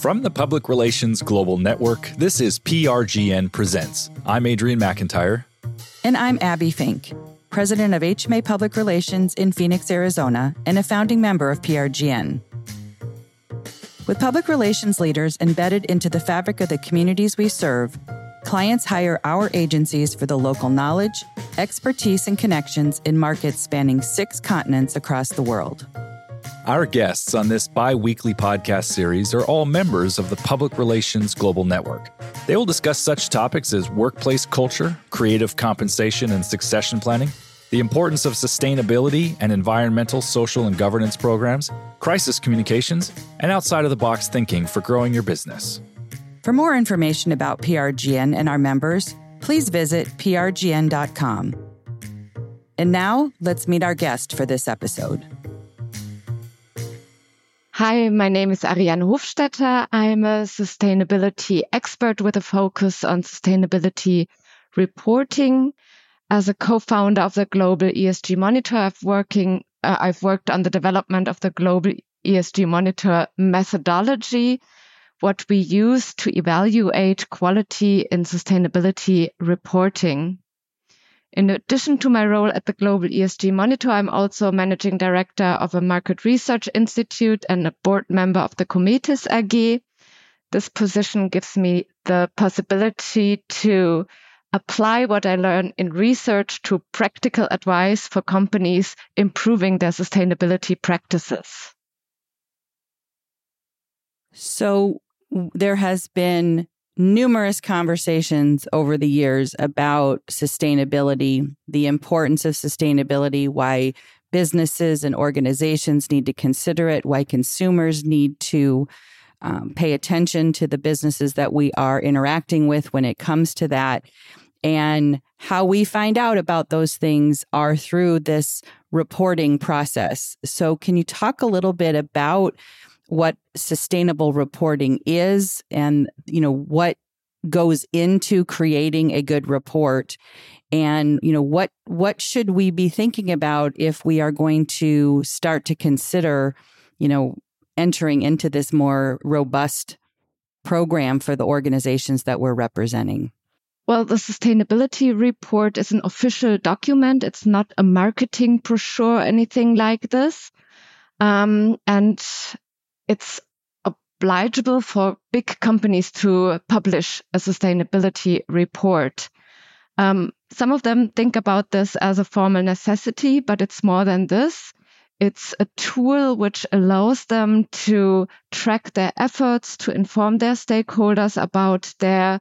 From the Public Relations Global Network, this is PRGN Presents. I'm Adrian McIntyre. And I'm Abby Fink, president of HMA Public Relations in Phoenix, Arizona, and a founding member of PRGN. With public relations leaders embedded into the fabric of the communities we serve, clients hire our agencies for the local knowledge, expertise, and connections in markets spanning 6 continents across the world. Our guests on this bi-weekly podcast series are all members of the Public Relations Global Network. They will discuss such topics as workplace culture, creative compensation and succession planning, the importance of sustainability and environmental, social, and governance programs, crisis communications, and outside-of-the-box thinking for growing your business. For more information about PRGN and our members, please visit prgn.com. And now, let's meet our guest for this episode. Hi, my name is Ariane Hofstetter. I'm a sustainability expert with a focus on sustainability reporting. As a co-founder of the Global ESG Monitor, I've worked on the development of the Global ESG Monitor methodology, what we use to evaluate quality in sustainability reporting. In addition to my role at the Global ESG Monitor, I'm also managing director of a market research institute and a board member of the Cometis AG. This position gives me the possibility to apply what I learn in research to practical advice for companies improving their sustainability practices. So there has been numerous conversations over the years about sustainability, the importance of sustainability, why businesses and organizations need to consider it, why consumers need to pay attention to the businesses that we are interacting with when it comes to that. And how we find out about those things are through this reporting process. So can you talk a little bit about what sustainable reporting is and, what goes into creating a good report, and, what should we be thinking about if we are going to start to consider, entering into this more robust program for the organizations that we're representing? Well, the sustainability report is an official document. It's not a marketing brochure or anything like this. And it's obligational for big companies to publish a sustainability report. Some of them think about this as a formal necessity, but it's more than this. It's a tool which allows them to track their efforts, to inform their stakeholders about their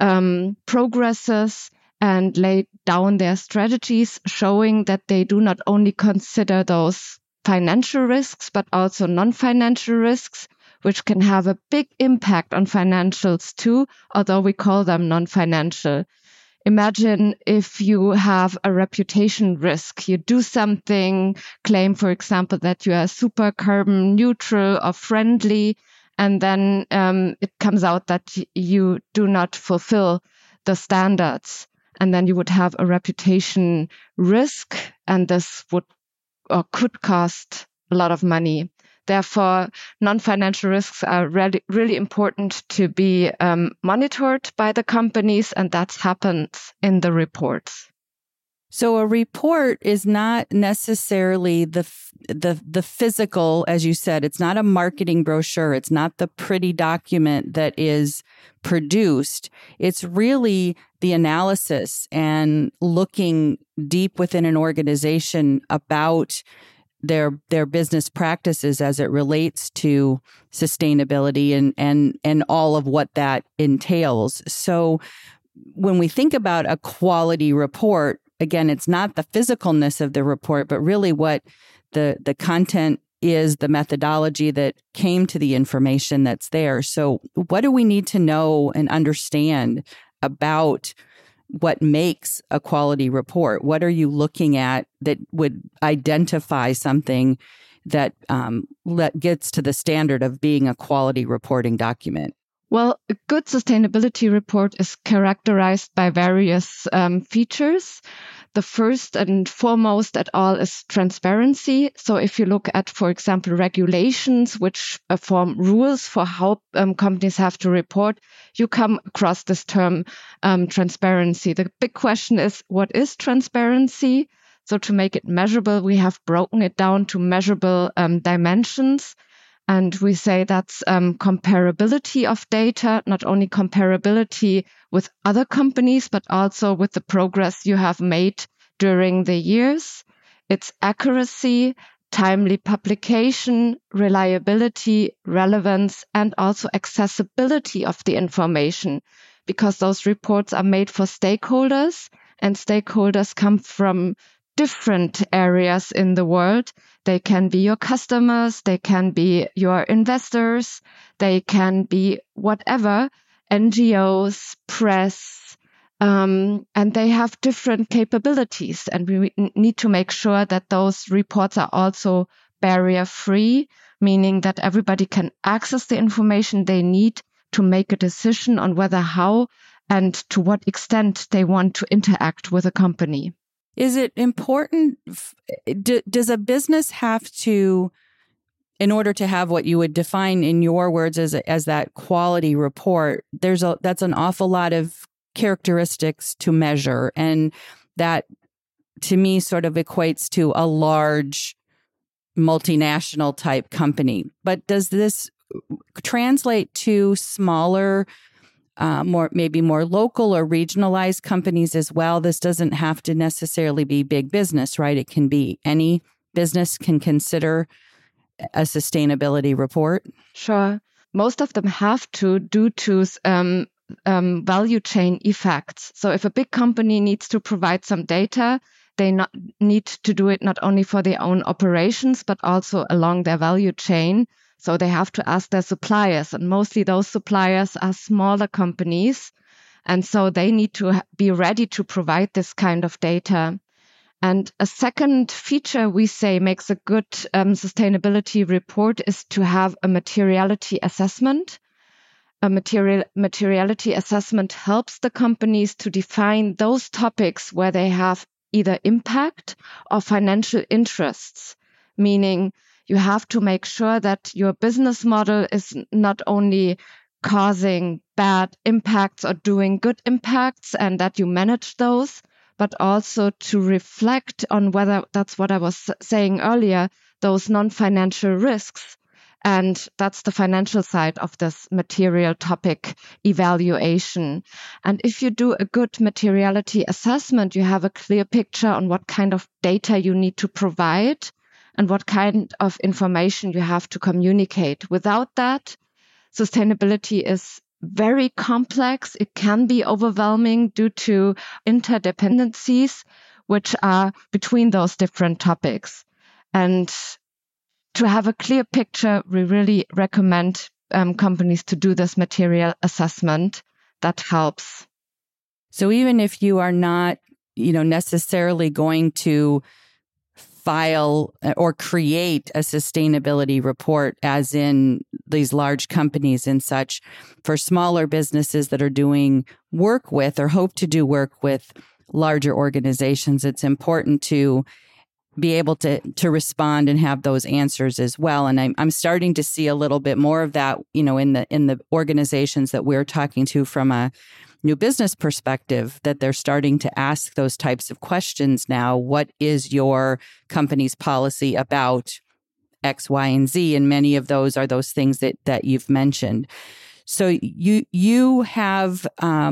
progresses, and lay down their strategies, showing that they do not only consider those financial risks, but also non-financial risks, which can have a big impact on financials too, although we call them non-financial. Imagine if you have a reputation risk. You do something, claim, for example, that you are super carbon neutral or friendly, and then it comes out that you do not fulfill the standards. And then you would have a reputation risk, and this would or could cost a lot of money. Therefore, non-financial risks are really important to be monitored by the companies, and that happens in the reports. So a report is not necessarily the physical, as you said. It's not a marketing brochure. It's not the pretty document that is produced. It's really the analysis and looking deep within an organization about their business practices as it relates to sustainability and all of what that entails. So when we think about a quality report, again, it's not the physicalness of the report, but really what the content is, the methodology that came to the information that's there. So what do we need to know and understand about what makes a quality report? What are you looking at that would identify something that gets to the standard of being a quality reporting document? Well, a good sustainability report is characterized by various features. The first and foremost at all is transparency. So if you look at, for example, regulations, which form rules for how companies have to report, you come across this term transparency. The big question is, what is transparency? So to make it measurable, we have broken it down to measurable dimensions. And we say that's comparability of data, not only comparability with other companies, but also with the progress you have made during the years. It's accuracy, timely publication, reliability, relevance, and also accessibility of the information, because those reports are made for stakeholders, and stakeholders come from different areas in the world. They can be your customers, they can be your investors, they can be whatever, NGOs, press, and they have different capabilities. And we need to make sure that those reports are also barrier-free, meaning that everybody can access the information they need to make a decision on whether, how, and to what extent they want to interact with a company. Is it important? Does a business have to, in order to have what you would define in your words as that quality report, that's an awful lot of characteristics to measure, and that to me sort of equates to a large multinational type company. But does this translate to smaller, maybe more local or regionalized companies as well? This doesn't have to necessarily be big business, right? It can be any business can consider a sustainability report. Sure. Most of them have to due to value chain effects. So if a big company needs to provide some data, they need to do it not only for their own operations, but also along their value chain. So they have to ask their suppliers, and mostly those suppliers are smaller companies. And so they need to be ready to provide this kind of data. And a second feature we say makes a good sustainability report is to have a materiality assessment. A materiality assessment helps the companies to define those topics where they have either impact or financial interests, meaning you have to make sure that your business model is not only causing bad impacts or doing good impacts and that you manage those, but also to reflect on whether, that's what I was saying earlier, those non-financial risks. And that's the financial side of this material topic evaluation. And if you do a good materiality assessment, you have a clear picture on what kind of data you need to provide and what kind of information you have to communicate. Without that, sustainability is very complex. It can be overwhelming due to interdependencies, which are between those different topics. And to have a clear picture, we really recommend companies to do this material assessment. That helps. So even if you are not, necessarily going to file or create a sustainability report, as in these large companies and such, for smaller businesses that are doing work with or hope to do work with larger organizations, it's important to be able to respond and have those answers as well. And I'm starting to see a little bit more of that, in the organizations that we're talking to from a new business perspective, that they're starting to ask those types of questions now. What is your company's policy about X, Y, and Z? And many of those are those things that you've mentioned. So you have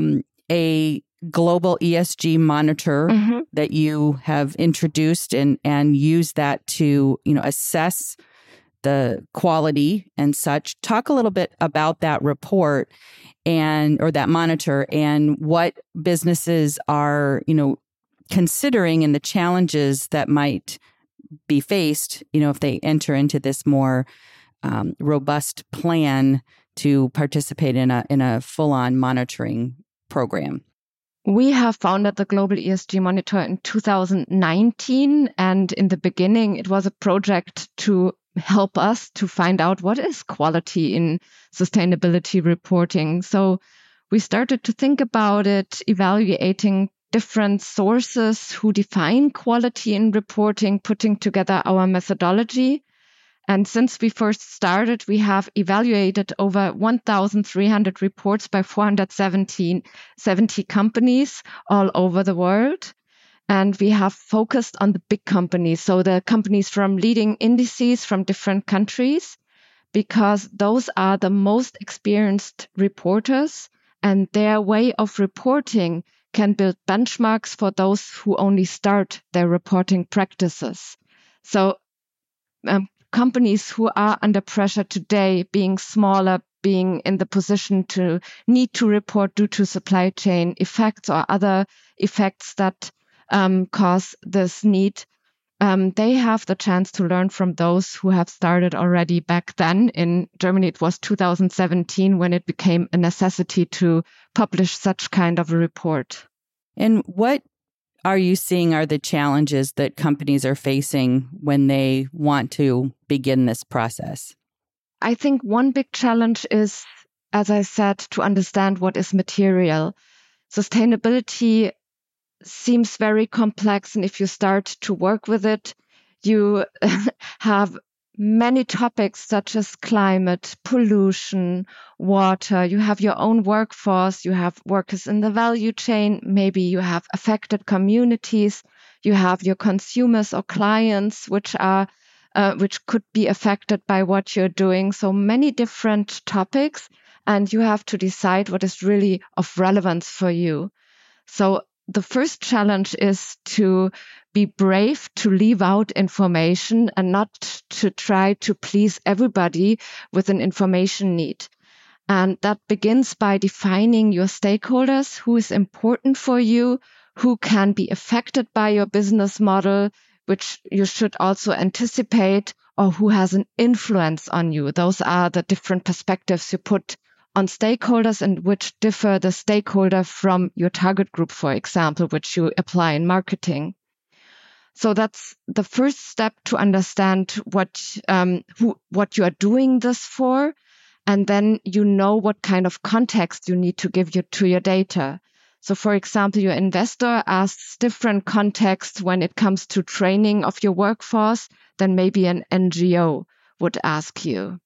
a global ESG monitor that you have introduced and use that to, assess the quality and such. Talk a little bit about that report or that monitor, and what businesses are, considering, and the challenges that might be faced, if they enter into this more robust plan to participate in a full-on monitoring program. We have founded the Global ESG Monitor in 2019, and in the beginning, it was a project to help us to find out what is quality in sustainability reporting. So we started to think about it, evaluating different sources who define quality in reporting, putting together our methodology. And since we first started, we have evaluated over 1,300 reports by 470 companies all over the world. And we have focused on the big companies, so the companies from leading indices from different countries, because those are the most experienced reporters, and their way of reporting can build benchmarks for those who only start their reporting practices. So companies who are under pressure today, being smaller, being in the position to need to report due to supply chain effects or other effects that cause this need, they have the chance to learn from those who have started already back then. In Germany, it was 2017 when it became a necessity to publish such kind of a report. And what are you seeing are the challenges that companies are facing when they want to begin this process? I think one big challenge is, as I said, to understand what is material. Sustainability seems very complex, and if you start to work with it, you have many topics such as climate, pollution, water. You have your own workforce, you have workers in the value chain, maybe you have affected communities, you have your consumers or clients which could be affected by what you're doing. So many different topics, and you have to decide what is really of relevance for you. So the first challenge is to be brave to leave out information and not to try to please everybody with an information need. And that begins by defining your stakeholders, who is important for you, who can be affected by your business model, which you should also anticipate, or who has an influence on you. Those are the different perspectives you put on stakeholders, and which differ the stakeholder from your target group, for example, which you apply in marketing. So that's the first step, to understand what you are doing this for, and then you know what kind of context you need to give to your data. So, for example, your investor asks different contexts when it comes to training of your workforce than maybe an NGO would ask you.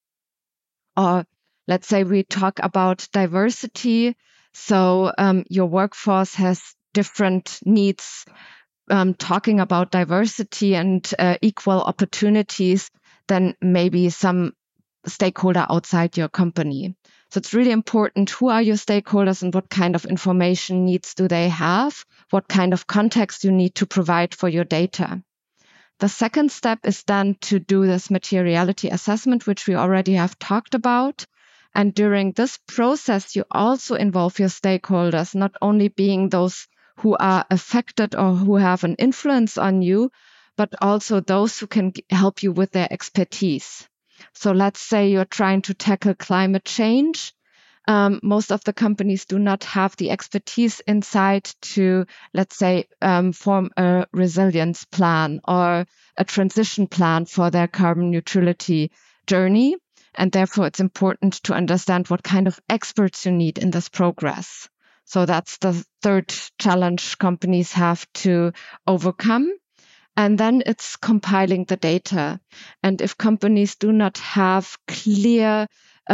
Or let's say we talk about diversity. So your workforce has different needs, talking about diversity and equal opportunities than maybe some stakeholder outside your company. So it's really important, who are your stakeholders and what kind of information needs do they have? What kind of context you need to provide for your data? The second step is then to do this materiality assessment, which we already have talked about. And during this process, you also involve your stakeholders, not only being those who are affected or who have an influence on you, but also those who can help you with their expertise. So let's say you're trying to tackle climate change. Most of the companies do not have the expertise inside to, let's say, form a resilience plan or a transition plan for their carbon neutrality journey. And therefore, it's important to understand what kind of experts you need in this progress. So that's the third challenge companies have to overcome. And then it's compiling the data. And if companies do not have clear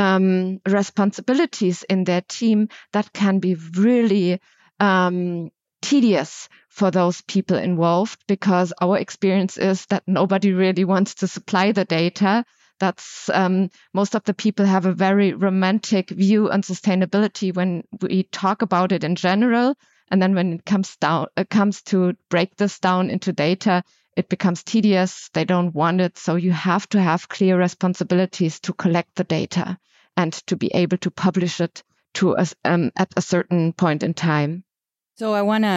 responsibilities in their team, that can be really tedious for those people involved, because our experience is that nobody really wants to supply the data. That's most of the people have a very romantic view on sustainability when we talk about it in general. And then when it comes to break this down into data, it becomes tedious. They don't want it. So you have to have clear responsibilities to collect the data and to be able to publish it at a certain point in time. So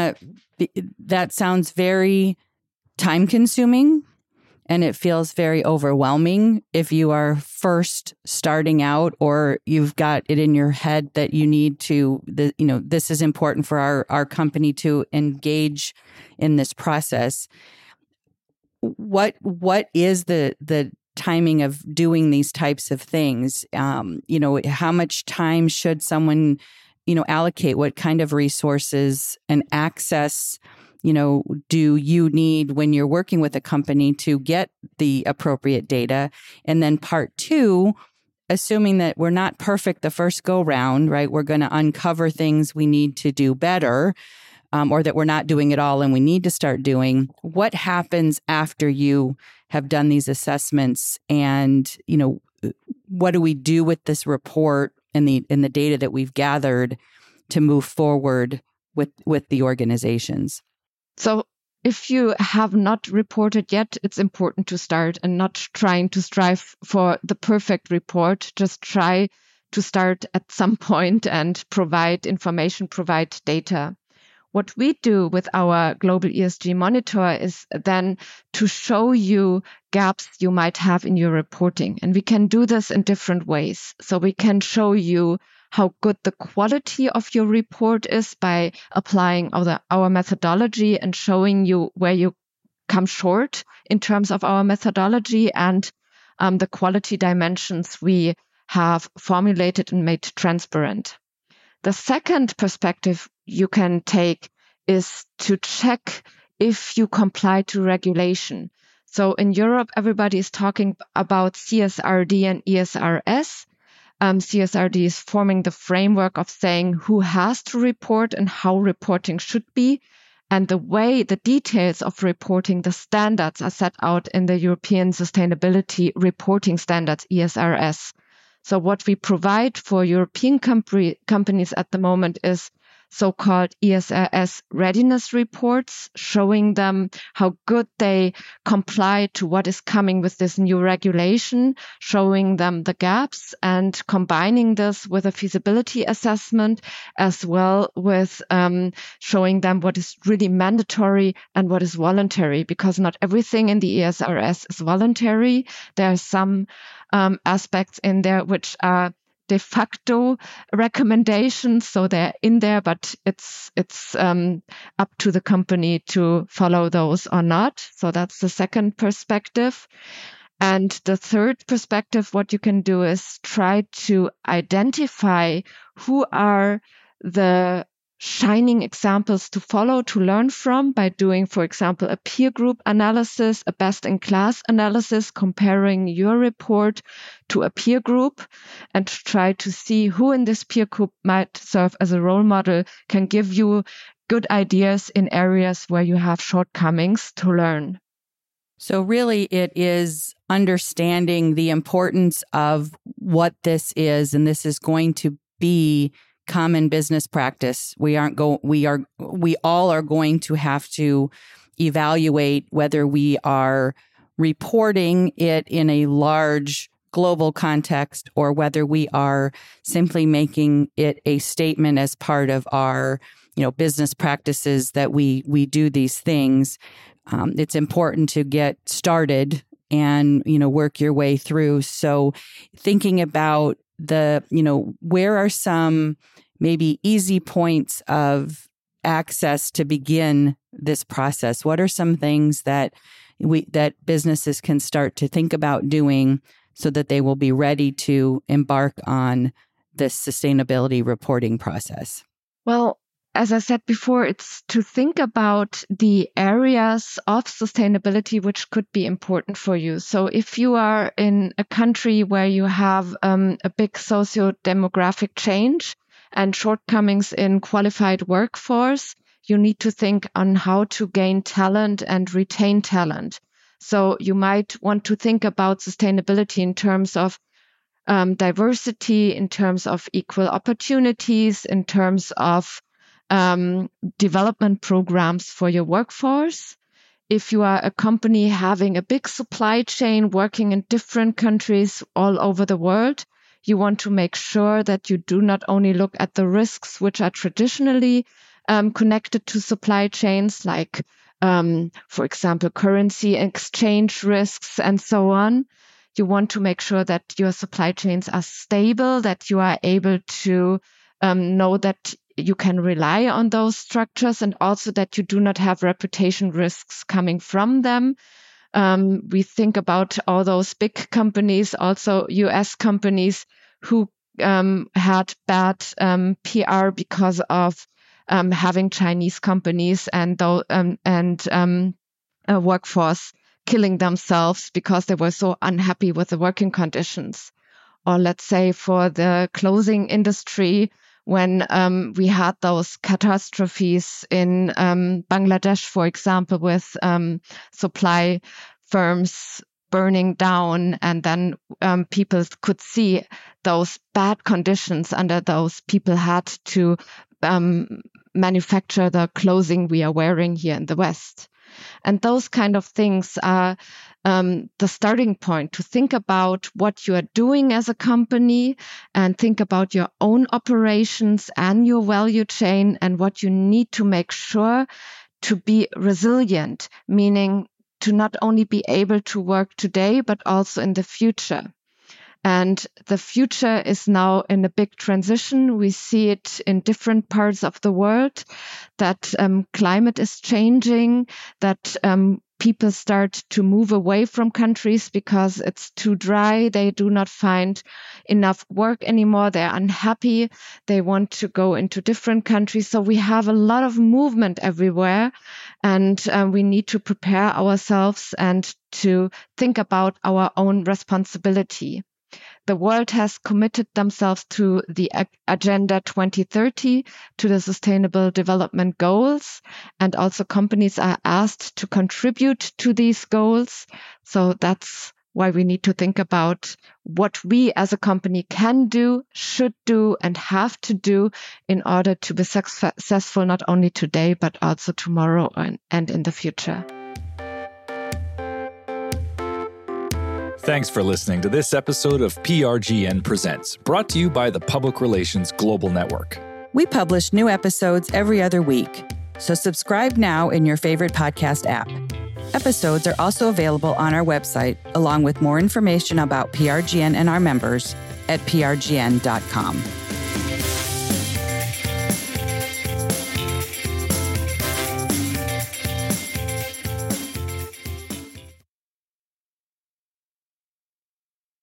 that sounds very time consuming, and it feels very overwhelming if you are first starting out, or you've got it in your head that you need to, this is important for our company to engage in this process. What is the timing of doing these types of things? How much time should someone allocate? What kind of resources and access, do you need when you're working with a company to get the appropriate data? And then part two, assuming that we're not perfect the first go round, right? We're going to uncover things we need to do better, or that we're not doing it all and we need to start doing. What happens after you have done these assessments, and, what do we do with this report and the data that we've gathered to move forward with the organizations? So if you have not reported yet, it's important to start and not trying to strive for the perfect report. Just try to start at some point and provide information, provide data. What we do with our global ESG monitor is then to show you gaps you might have in your reporting. And we can do this in different ways. So we can show you how good the quality of your report is by applying our methodology and showing you where you come short in terms of our methodology and the quality dimensions we have formulated and made transparent. The second perspective you can take is to check if you comply to regulation. So in Europe, everybody is talking about CSRD and ESRS. CSRD is forming the framework of saying who has to report and how reporting should be. And the details of reporting, the standards are set out in the European Sustainability Reporting Standards, ESRS. So what we provide for European companies at the moment is so-called ESRS readiness reports, showing them how good they comply to what is coming with this new regulation, showing them the gaps, and combining this with a feasibility assessment, as well with showing them what is really mandatory and what is voluntary, because not everything in the ESRS is voluntary. There are some aspects in there which are de facto recommendations, so they're in there, but it's up to the company to follow those or not. So that's the second perspective. And the third perspective, what you can do is try to identify who are the shining examples to follow, to learn from by doing, for example, a peer group analysis, a best-in-class analysis, comparing your report to a peer group, and try to see who in this peer group might serve as a role model, can give you good ideas in areas where you have shortcomings to learn. So really it is understanding the importance of what this is, and this is going to be common business practice. We all are going to have to evaluate whether we are reporting it in a large global context or whether we are simply making it a statement as part of our, business practices that we do these things. It's important to get started and, work your way through. So thinking about where are some maybe easy points of access to begin this process? What are some things that businesses can start to think about doing so that they will be ready to embark on this sustainability reporting process? Well, as I said before, it's to think about the areas of sustainability which could be important for you. So if you are in a country where you have a big socio-demographic change and shortcomings in qualified workforce, you need to think on how to gain talent and retain talent. So you might want to think about sustainability in terms of diversity, in terms of equal opportunities, in terms of development programs for your workforce. If you are a company having a big supply chain working in different countries all over the world, you want to make sure that you do not only look at the risks which are traditionally connected to supply chains, like, for example, currency exchange risks and so on. You want to make sure that your supply chains are stable, that you are able to know that you can rely on those structures, and also that you do not have reputation risks coming from them. We think about all those big companies, also US companies, who had bad PR because of having Chinese companies and a workforce killing themselves because they were so unhappy with the working conditions. Or let's say for the clothing industry, when we had those catastrophes in Bangladesh, for example, with supply firms burning down, and then people could see those bad conditions under those people had to manufacture the clothing we are wearing here in the West. And those kind of things are the starting point to think about what you are doing as a company and think about your own operations and your value chain and what you need to make sure to be resilient, meaning to not only be able to work today, but also in the future. And the future is now in a big transition. We see it in different parts of the world, that climate is changing, that people start to move away from countries because it's too dry. They do not find enough work anymore. They're unhappy. They want to go into different countries. So we have a lot of movement everywhere, and we need to prepare ourselves and to think about our own responsibility. The world has committed themselves to the Agenda 2030, to the Sustainable Development Goals, and also companies are asked to contribute to these goals. So that's why we need to think about what we as a company can do, should do, and have to do in order to be successful not only today, but also tomorrow and in the future. Thanks for listening to this episode of PRGN Presents, brought to you by the Public Relations Global Network. We publish new episodes every other week, so subscribe now in your favorite podcast app. Episodes are also available on our website, along with more information about PRGN and our members at prgn.com.